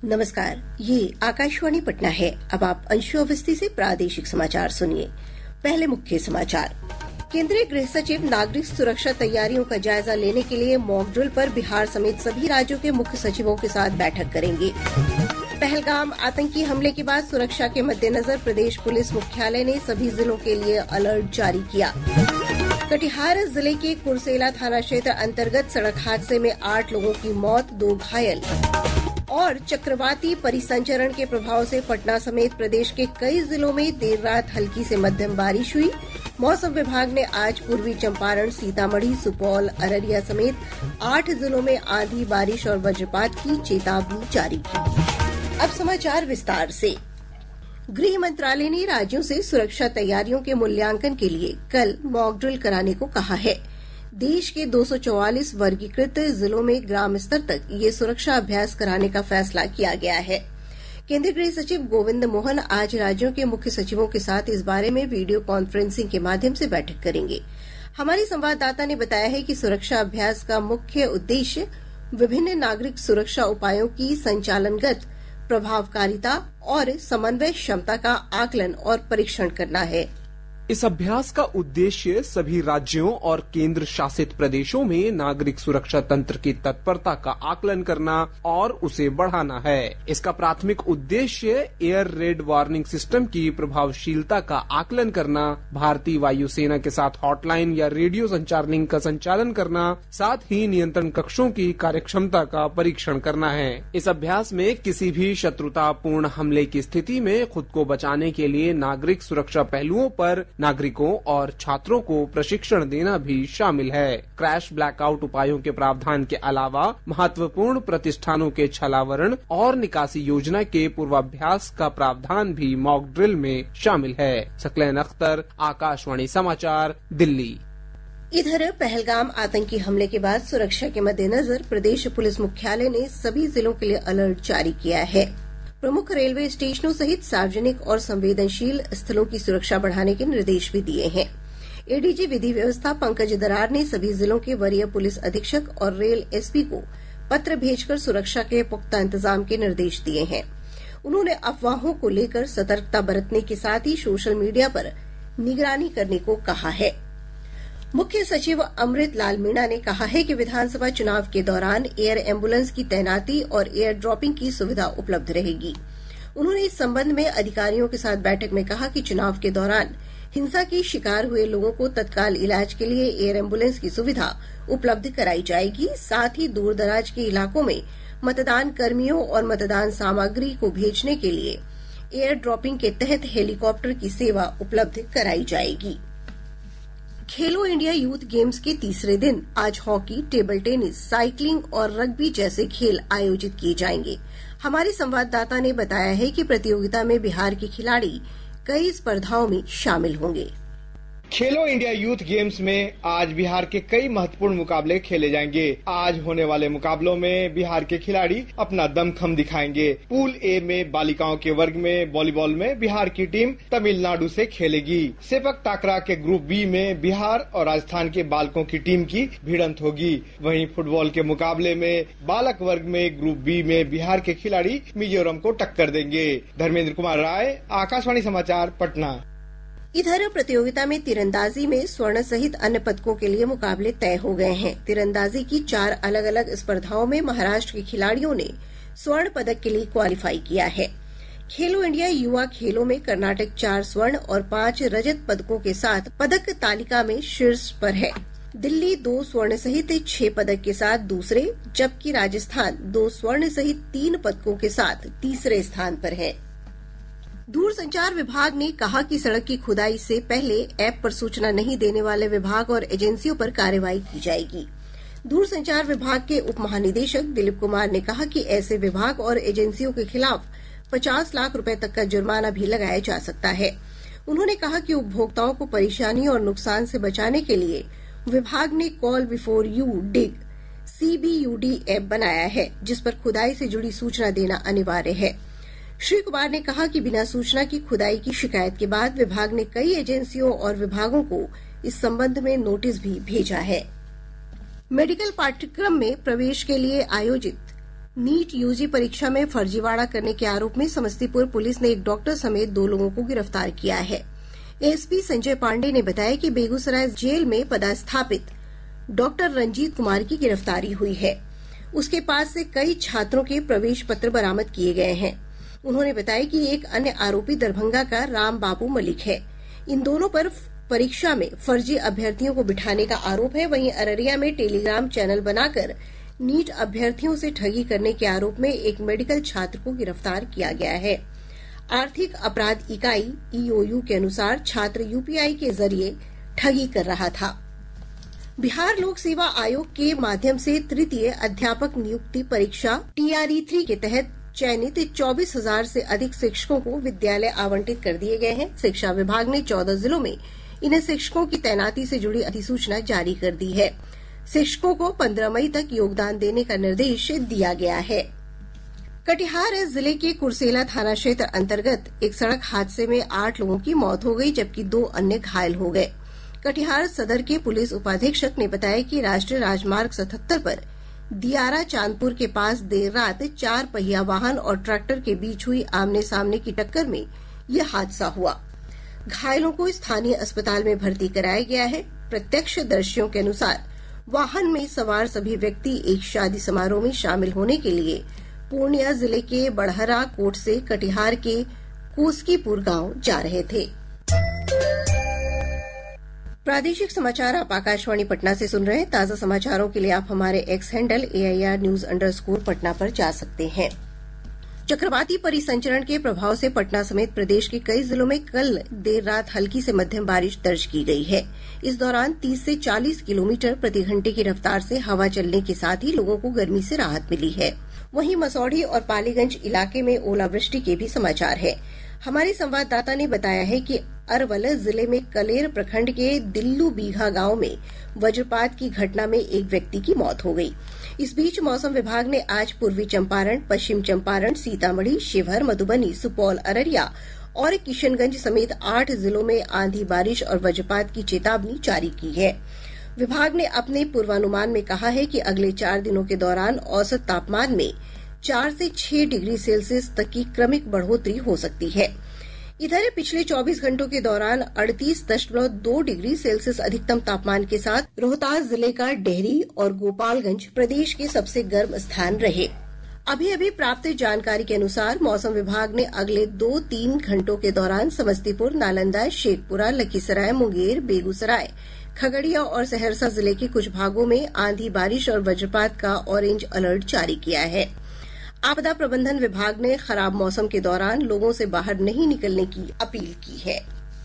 नमस्कार, ये आकाशवाणी पटना है। अब आप अंशु अवस्थी से प्रादेशिक समाचार सुनिए। पहले मुख्य समाचार। केंद्रीय गृह सचिव नागरिक सुरक्षा तैयारियों का जायजा लेने के लिए मॉक ड्रिल पर बिहार समेत सभी राज्यों के मुख्य सचिवों के साथ बैठक करेंगे। पहलगाम आतंकी हमले के बाद सुरक्षा के मद्देनजर प्रदेश पुलिस मुख्यालय ने सभी जिलों के लिए अलर्ट जारी किया। कटिहार जिले के कुर्सेला थाना क्षेत्र अंतर्गत सड़क हादसे में 8 लोगों की मौत, 2 घायल। और चक्रवाती परिसंचरण के प्रभाव से पटना समेत प्रदेश के कई जिलों में देर रात हल्की से मध्यम बारिश हुई। मौसम विभाग ने आज पूर्वी चंपारण, सीतामढ़ी, सुपौल, अररिया समेत 8 जिलों में आंधी, बारिश और वज्रपात की चेतावनी जारी की। अब समाचार विस्तार से। गृह मंत्रालय ने राज्यों से सुरक्षा तैयारियों के मूल्यांकन के लिए कल मॉक ड्रिल कराने को कहा है। देश के 244 वर्गीकृत जिलों में ग्राम स्तर तक ये सुरक्षा अभ्यास कराने का फैसला किया गया है। केंद्रीय गृह सचिव गोविंद मोहन आज राज्यों के मुख्य सचिवों के साथ इस बारे में वीडियो कॉन्फ्रेंसिंग के माध्यम से बैठक करेंगे। हमारी संवाददाता ने बताया है कि सुरक्षा अभ्यास का मुख्य उद्देश्य विभिन्न नागरिक सुरक्षा उपायों की संचालनगत प्रभावकारिता और समन्वय क्षमता का आकलन और परीक्षण करना है। इस अभ्यास का उद्देश्य सभी राज्यों और केंद्र शासित प्रदेशों में नागरिक सुरक्षा तंत्र की तत्परता का आकलन करना और उसे बढ़ाना है। इसका प्राथमिक उद्देश्य एयर रेड वार्निंग सिस्टम की प्रभावशीलता का आकलन करना, भारतीय वायुसेना के साथ हॉटलाइन या रेडियो संचार लिंक का संचालन करना, साथ ही नियंत्रण कक्षों की कार्यक्षमता का परीक्षण करना है। इस अभ्यास में किसी भी शत्रुतापूर्ण हमले की स्थिति में खुद को बचाने के लिए नागरिक सुरक्षा पहलुओं पर नागरिकों और छात्रों को प्रशिक्षण देना भी शामिल है। क्रैश ब्लैकआउट उपायों के प्रावधान के अलावा महत्वपूर्ण प्रतिष्ठानों के छलावरण और निकासी योजना के पूर्वाभ्यास का प्रावधान भी मॉक ड्रिल में शामिल है। सकलैन अख्तर, आकाशवाणी समाचार, दिल्ली। इधर पहलगाम आतंकी हमले के बाद सुरक्षा के मद्देनजर प्रदेश पुलिस मुख्यालय ने सभी जिलों के लिए अलर्ट जारी किया है। प्रमुख रेलवे स्टेशनों सहित सार्वजनिक और संवेदनशील स्थलों की सुरक्षा बढ़ाने के निर्देश भी दिए हैं। एडीजी विधि व्यवस्था पंकज दरार ने सभी जिलों के वरीय पुलिस अधीक्षक और रेल एसपी को पत्र भेजकर सुरक्षा के पुख्ता इंतजाम के निर्देश दिए हैं। उन्होंने अफवाहों को लेकर सतर्कता बरतने के साथ ही सोशल मीडिया पर निगरानी करने को कहा है। मुख्य सचिव अमृत लाल मीणा ने कहा है कि विधानसभा चुनाव के दौरान एयर एम्बुलेंस की तैनाती और एयर ड्रॉपिंग की सुविधा उपलब्ध रहेगी। उन्होंने इस संबंध में अधिकारियों के साथ बैठक में कहा कि चुनाव के दौरान हिंसा की शिकार हुए लोगों को तत्काल इलाज के लिए एयर एम्बुलेंस की सुविधा उपलब्ध कराई जाएगी। साथ ही दूर दराज के इलाकों में मतदान कर्मियों और मतदान सामग्री को भेजने के लिए एयर ड्रॉपिंग के तहत हेलीकॉप्टर की सेवा उपलब्ध कराई जाएगी। खेलो इंडिया यूथ गेम्स के तीसरे दिन आज हॉकी, टेबल टेनिस, साइकिलिंग और रग्बी जैसे खेल आयोजित किए जाएंगे। हमारे संवाददाता ने बताया है कि प्रतियोगिता में बिहार के खिलाड़ी कई स्पर्धाओं में शामिल होंगे। खेलो इंडिया यूथ गेम्स में आज बिहार के कई महत्वपूर्ण मुकाबले खेले जाएंगे। आज होने वाले मुकाबलों में बिहार के खिलाड़ी अपना दमखम दिखाएंगे। पूल ए में बालिकाओं के वर्ग में वॉलीबॉल में बिहार की टीम तमिलनाडु से खेलेगी। सेपक टाकरा के ग्रुप बी में बिहार और राजस्थान के बालकों की टीम की भिड़ंत होगी। वहीं फुटबॉल के मुकाबले में बालक वर्ग में ग्रुप बी में बिहार के खिलाड़ी मिजोरम को टक्कर देंगे। धर्मेंद्र कुमार राय, आकाशवाणी समाचार, पटना। इधर प्रतियोगिता में तीरंदाजी में स्वर्ण सहित अन्य पदकों के लिए मुकाबले तय हो गए हैं। तीरंदाजी की 4 अलग अलग स्पर्धाओं में महाराष्ट्र के खिलाड़ियों ने स्वर्ण पदक के लिए क्वालिफाई किया है। खेलो इंडिया युवा खेलों में कर्नाटक 4 स्वर्ण और 5 रजत पदकों के साथ पदक तालिका में शीर्ष पर है। दिल्ली 2 स्वर्ण सहित 6 पदक के साथ दूसरे, जबकि राजस्थान 2 स्वर्ण सहित 3 पदकों के साथ तीसरे स्थान पर है। दूरसंचार विभाग ने कहा कि सड़क की खुदाई से पहले ऐप पर सूचना नहीं देने वाले विभाग और एजेंसियों पर कार्रवाई की जाएगी। दूरसंचार विभाग के उप महानिदेशक दिलीप कुमार ने कहा कि ऐसे विभाग और एजेंसियों के खिलाफ 50 लाख रुपए तक का जुर्माना भी लगाया जा सकता है। उन्होंने कहा कि उपभोक्ताओं को परेशानी और नुकसान से बचाने के लिए विभाग ने call before you dig CBUD app बनाया है, जिस पर खुदाई से जुड़ी सूचना देना अनिवार्य है। श्री कुमार ने कहा कि बिना सूचना की खुदाई की शिकायत के बाद विभाग ने कई एजेंसियों और विभागों को इस संबंध में नोटिस भी भेजा है। मेडिकल पाठ्यक्रम में प्रवेश के लिए आयोजित नीट यूजी परीक्षा में फर्जीवाड़ा करने के आरोप में समस्तीपुर पुलिस ने एक डॉक्टर समेत 2 लोगों को गिरफ्तार किया है। एसपी संजय पांडे ने बताया कि बेगूसराय जेल में पदस्थापित डॉक्टर रंजीत कुमार की गिरफ्तारी हुई है। उसके पास से कई छात्रों के प्रवेश पत्र बरामद किए गए हैं। उन्होंने बताया कि एक अन्य आरोपी दरभंगा का राम बाबू मलिक है। इन दोनों पर परीक्षा में फर्जी अभ्यर्थियों को बिठाने का आरोप है। वहीं अररिया में टेलीग्राम चैनल बनाकर नीट अभ्यर्थियों से ठगी करने के आरोप में एक मेडिकल छात्र को गिरफ्तार किया गया है। आर्थिक अपराध इकाई ईओयू के अनुसार छात्र यूपीआई के जरिए ठगी कर रहा था। बिहार लोक सेवा आयोग के माध्यम से तृतीय अध्यापक नियुक्ति परीक्षा TRE-3 के तहत चयनित 24,000 से अधिक शिक्षकों को विद्यालय आवंटित कर दिए गए हैं। शिक्षा विभाग ने 14 जिलों में इन शिक्षकों की तैनाती से जुड़ी अधिसूचना जारी कर दी है। शिक्षकों को 15 मई तक योगदान देने का निर्देश दिया गया है। कटिहार जिले के कुर्सेला थाना क्षेत्र अंतर्गत एक सड़क हादसे में 8 लोगों की मौत हो गई, जबकि 2 अन्य घायल हो गए। कटिहार सदर के पुलिस उपाधीक्षक ने बताया कि राष्ट्रीय राजमार्ग 77 पर दियारा चांदपुर के पास देर रात 4 पहिया वाहन और ट्रैक्टर के बीच हुई आमने सामने की टक्कर में यह हादसा हुआ। घायलों को स्थानीय अस्पताल में भर्ती कराया गया है। प्रत्यक्षदर्शियों के अनुसार वाहन में सवार सभी व्यक्ति एक शादी समारोह में शामिल होने के लिए पूर्णिया जिले के बड़हरा कोट से कटिहार के कोसकीपुर गांव जा रहे थे। प्रादेशिक समाचार आप आकाशवाणी पटना से सुन रहे हैं। ताजा समाचारों के लिए आप हमारे एक्स हैंडल AIR_News_ पर जा सकते हैं। चक्रवाती परिसंचरण के प्रभाव से पटना समेत प्रदेश के कई जिलों में कल देर रात हल्की से मध्यम बारिश दर्ज की गई है। इस दौरान 30 से 40 किलोमीटर प्रति घंटे की रफ्तार से हवा चलने के साथ ही लोगों को गर्मी से राहत मिली है। वहीं मसौढ़ी और पालीगंज इलाके में ओलावृष्टि के भी समाचार है। हमारे संवाददाता ने बताया है कि अरवल जिले में कलेर प्रखंड के दिल्लू बीघा गांव में वज्रपात की घटना में एक व्यक्ति की मौत हो गई। इस बीच मौसम विभाग ने आज पूर्वी चंपारण, पश्चिम चंपारण, सीतामढ़ी, शिवहर, मधुबनी, सुपौल, अररिया और किशनगंज समेत 8 जिलों में आंधी, बारिश और वज्रपात की चेतावनी जारी की है। विभाग ने अपने पूर्वानुमान में कहा है कि अगले 4 दिनों के दौरान औसत तापमान में 4 से 6 डिग्री सेल्सियस तक की क्रमिक बढ़ोतरी हो सकती है। इधर पिछले 24 घंटों के दौरान 38.2 डिग्री सेल्सियस अधिकतम तापमान के साथ रोहतास जिले का डेहरी और गोपालगंज प्रदेश के सबसे गर्म स्थान रहे। अभी प्राप्त जानकारी के अनुसार मौसम विभाग ने अगले 2-3 घंटों के दौरान समस्तीपुर, नालंदा, शेखपुरा, लखीसराय, मुंगेर, बेगूसराय, खगड़िया और सहरसा जिले के कुछ भागों में आंधी, बारिश और वज्रपात का ऑरेंज अलर्ट जारी किया है। आपदा प्रबंधन विभाग ने खराब मौसम के दौरान लोगों से बाहर नहीं निकलने की अपील की है।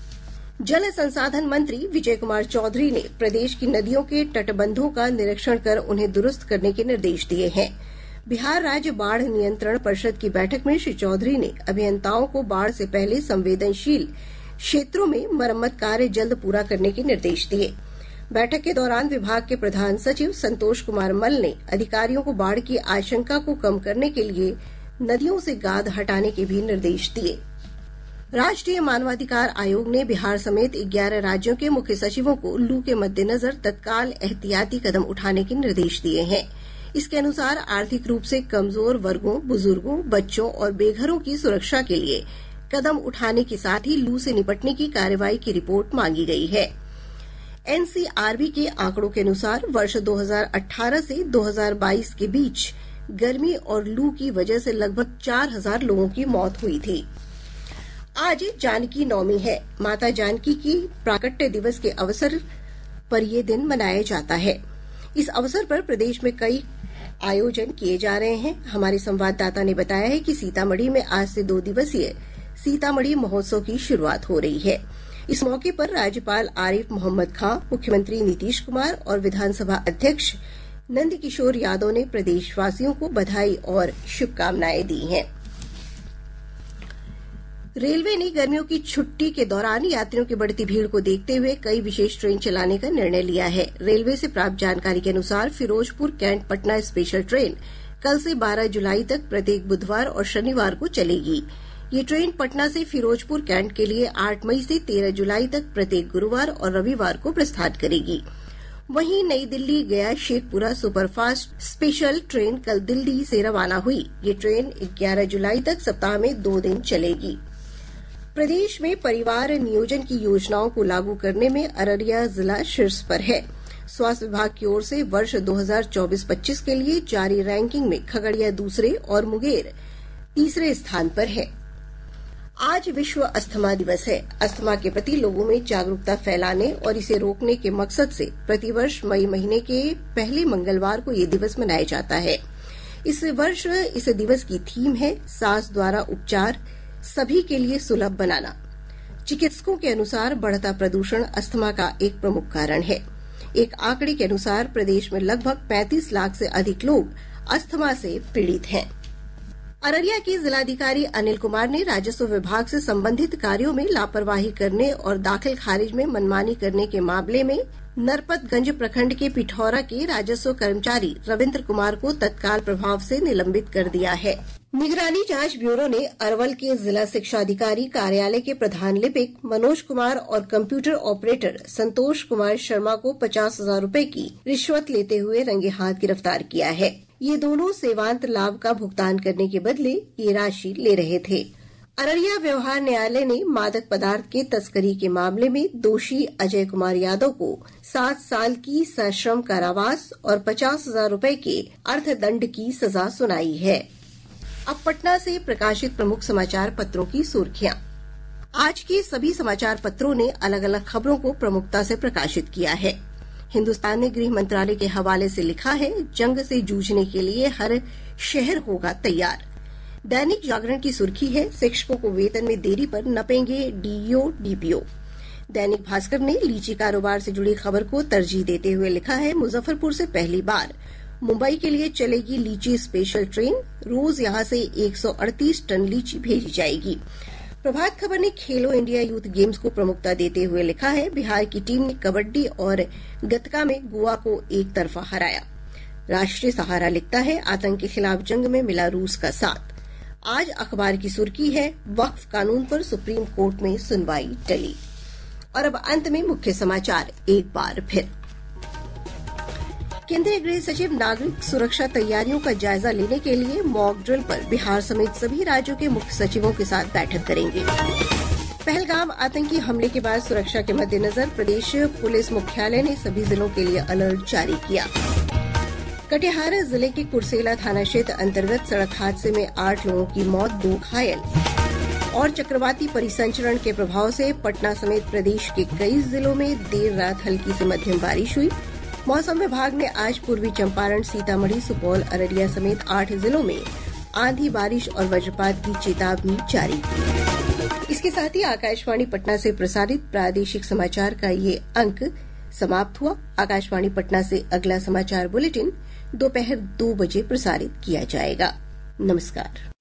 जल संसाधन मंत्री विजय कुमार चौधरी ने प्रदेश की नदियों के तटबंधों का निरीक्षण कर उन्हें दुरुस्त करने के निर्देश दिए हैं। बिहार राज्य बाढ़ नियंत्रण परिषद की बैठक में श्री चौधरी ने अभियंताओं को बाढ़ से पहले संवेदनशील क्षेत्रों में मरम्मत कार्य जल्द पूरा करने के निर्देश दिए। बैठक के दौरान विभाग के प्रधान सचिव संतोष कुमार मल ने अधिकारियों को बाढ़ की आशंका को कम करने के लिए नदियों से गाद हटाने के भी निर्देश दिए। राष्ट्रीय मानवाधिकार आयोग ने बिहार समेत 11 राज्यों के मुख्य सचिवों को लू के मद्देनजर तत्काल एहतियाती कदम उठाने के निर्देश दिए हैं। इसके अनुसार आर्थिक रूप से कमजोर वर्गों, बुजुर्गों, बच्चों और बेघरों की सुरक्षा के लिए कदम उठाने के साथ ही लू से निपटने की कार्रवाई की रिपोर्ट मांगी गई है। एनसीआरबी के आंकड़ों के अनुसार वर्ष 2018 से 2022 के बीच गर्मी और लू की वजह से लगभग 4,000 लोगों की मौत हुई थी। आज जानकी नवमी है। माता जानकी की प्राकट्य दिवस के अवसर पर यह दिन मनाया जाता है। इस अवसर पर प्रदेश में कई आयोजन किए जा रहे हैं। हमारे संवाददाता ने बताया है कि सीतामढ़ी में आज से 2 दिवसीय सीतामढ़ी महोत्सव की शुरुआत हो रही है। इस मौके पर राज्यपाल आरिफ मोहम्मद खां, मुख्यमंत्री नीतीश कुमार और विधानसभा अध्यक्ष नंदकिशोर यादव ने प्रदेशवासियों को बधाई और शुभकामनाएं दी हैं। रेलवे ने गर्मियों की छुट्टी के दौरान यात्रियों की बढ़ती भीड़ को देखते हुए कई विशेष ट्रेन चलाने का निर्णय लिया है। रेलवे से प्राप्त जानकारी के अनुसार Firozpur cantt Patna special train कल से 12 जुलाई तक प्रत्येक बुधवार और शनिवार को चलेगी। ये ट्रेन पटना से फिरोजपुर कैंट के लिए 8 मई से 13 जुलाई तक प्रत्येक गुरुवार और रविवार को प्रस्थान करेगी। वहीं नई दिल्ली गया शेखपुरा सुपरफास्ट स्पेशल ट्रेन कल दिल्ली से रवाना हुई। ये ट्रेन 11 जुलाई तक सप्ताह में 2 दिन चलेगी। प्रदेश में परिवार नियोजन की योजनाओं को लागू करने में अररिया जिला शीर्ष पर है। स्वास्थ्य विभाग की ओर से वर्ष 2024-25 के लिए जारी रैंकिंग में खगड़िया दूसरे और मुंगेर तीसरे स्थान पर है। आज विश्व अस्थमा दिवस है। अस्थमा के प्रति लोगों में जागरूकता फैलाने और इसे रोकने के मकसद से प्रतिवर्ष मई महीने के पहले मंगलवार को ये दिवस मनाया जाता है। इस वर्ष इस दिवस की थीम है सांस द्वारा उपचार सभी के लिए सुलभ बनाना। चिकित्सकों के अनुसार बढ़ता प्रदूषण अस्थमा का एक प्रमुख कारण है। एक आंकड़े के अनुसार प्रदेश में लगभग 35 लाख से अधिक लोग अस्थमा से पीड़ित हैं। अररिया के जिलाधिकारी अनिल कुमार ने राजस्व विभाग से संबंधित कार्यों में लापरवाही करने और दाखिल खारिज में मनमानी करने के मामले में नरपतगंज प्रखंड के पिठौरा के राजस्व कर्मचारी रविन्द्र कुमार को तत्काल प्रभाव से निलंबित कर दिया है। निगरानी जांच ब्यूरो ने अरवल के जिला शिक्षा अधिकारी कार्यालय के प्रधान लिपिक मनोज कुमार और कंप्यूटर ऑपरेटर संतोष कुमार शर्मा को 50,000 रूपये की रिश्वत लेते हुए रंगे हाथ गिरफ्तार किया है। ये दोनों सेवांत लाभ का भुगतान करने के बदले ये राशि ले रहे थे। अररिया व्यवहार न्यायालय ने मादक पदार्थ के तस्करी के मामले में दोषी अजय कुमार यादव को 7 साल की सश्रम कारावास और 50,000 रूपये के अर्थदंड की सजा सुनाई है। अब पटना से प्रकाशित प्रमुख समाचार पत्रों की सुर्खियां। आज के सभी समाचार पत्रों ने अलग अलग खबरों को प्रमुखता से प्रकाशित किया है। हिन्दुस्तान ने गृह मंत्रालय के हवाले से लिखा है, जंग से जूझने के लिए हर शहर होगा तैयार। दैनिक जागरण की सुर्खी है, शिक्षकों को वेतन में देरी पर नपेंगे डीईओ डीपीओ। दैनिक भास्कर ने लीची कारोबार से जुड़ी खबर को तरजीह देते हुए लिखा है, मुजफ्फरपुर से पहली बार मुंबई के लिए चलेगी लीची स्पेशल ट्रेन, रोज यहां से 138 टन लीची भेजी जाएगी। प्रभात खबर ने खेलो इंडिया यूथ गेम्स को प्रमुखता देते हुए लिखा है, बिहार की टीम ने कबड्डी और गतका में गोवा को एक तरफा हराया। राष्ट्रीय सहारा लिखता है, आतंक के खिलाफ जंग में मिला रूस का साथ। आज अखबार की सुर्खी है, वक्फ कानून पर सुप्रीम कोर्ट में सुनवाई टली। और अब अंत में मुख्य समाचार एक बार फिर। केंद्रीय गृह सचिव नागरिक सुरक्षा तैयारियों का जायजा लेने के लिए मॉक ड्रिल पर बिहार समेत सभी राज्यों के मुख्य सचिवों के साथ बैठक करेंगे। पहलगाम आतंकी हमले के बाद सुरक्षा के मद्देनजर प्रदेश पुलिस मुख्यालय ने सभी जिलों के लिए अलर्ट जारी किया। कटिहार जिले के कुर्सेला थाना क्षेत्र अंतर्गत सड़क हादसे में 8 लोगों की मौत, 2 घायल। और चक्रवाती परिसंचरण के प्रभाव से पटना समेत प्रदेश के कई जिलों में देर रात हल्की से मध्यम बारिश हुई। मौसम विभाग ने आज पूर्वी चंपारण, सीतामढ़ी, सुपौल, अररिया समेत 8 जिलों में आंधी, बारिश और वज्रपात की चेतावनी जारी की। इसके साथ ही आकाशवाणी पटना से प्रसारित प्रादेशिक समाचार का ये अंक समाप्त हुआ। आकाशवाणी पटना से अगला समाचार बुलेटिन दोपहर 2 बजे प्रसारित किया जाएगा। नमस्कार।